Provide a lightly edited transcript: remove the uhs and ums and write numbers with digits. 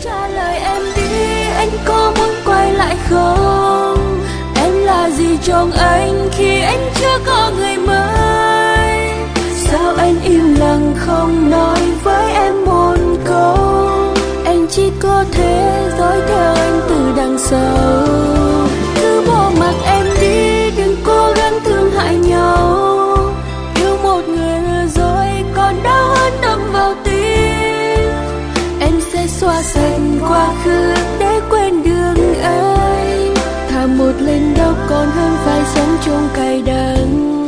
trả lời em đi, anh có muốn quay lại không? Em là gì trong anh khi anh chưa có người mới? Sao anh im lặng không nói với em một câu? Anh chỉ có thể dõi theo anh từ đằng sau. Cứ bỏ mặc em đi, đừng cố gắng thương hại nhau. Yêu một người rồi còn đau hơn đâm vào tim. Em sẽ xóa sạch quá khứ để quên đường anh. Thà một lần đau còn hơn phải sống chung cay đắng.